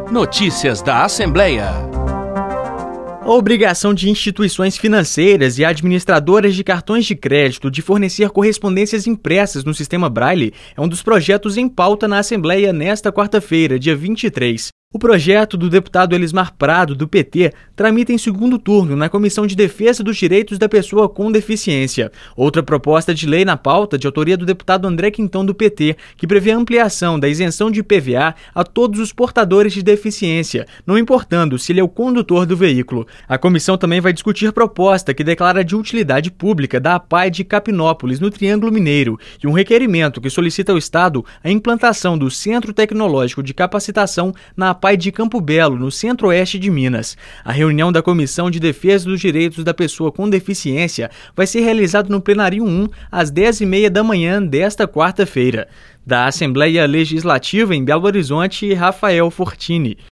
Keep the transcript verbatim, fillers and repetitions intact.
Notícias da Assembleia. A obrigação de instituições financeiras e administradoras de cartões de crédito de fornecer correspondências impressas no sistema Braille é um dos projetos em pauta na Assembleia nesta quarta-feira, dia vinte e três. O projeto do deputado Elismar Prado, do P T, tramita em segundo turno na Comissão de Defesa dos Direitos da Pessoa com Deficiência. Outra proposta de lei na pauta, de autoria do deputado André Quintão, do P T, que prevê a ampliação da isenção de I P V A a todos os portadores de deficiência, não importando se ele é o condutor do veículo. A comissão também vai discutir proposta que declara de utilidade pública da APAE de Capinópolis, no Triângulo Mineiro, e um requerimento que solicita ao Estado a implantação do Centro Tecnológico de Capacitação na APAE de Campo Belo, no centro-oeste de Minas. A reunião da Comissão de Defesa dos Direitos da Pessoa com Deficiência vai ser realizada no Plenário um, às dez e meia da manhã desta quarta-feira. Da Assembleia Legislativa em Belo Horizonte, Rafael Fortini.